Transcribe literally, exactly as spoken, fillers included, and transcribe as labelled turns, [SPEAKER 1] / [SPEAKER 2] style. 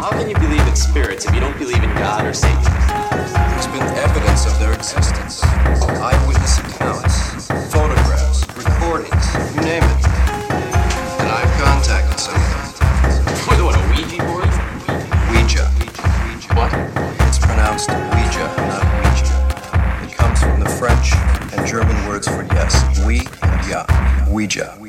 [SPEAKER 1] How can you believe in spirits if you don't believe in God or Satan?
[SPEAKER 2] There's been evidence of their existence. Eyewitness accounts, photographs, recordings, you name it. And I've contacted some of them.
[SPEAKER 1] What, what, a Ouija board?
[SPEAKER 2] Ouija.
[SPEAKER 1] What?
[SPEAKER 2] It's pronounced Ouija, not Ouija. It comes from the French and German words for yes. Oui and ja. Ouija.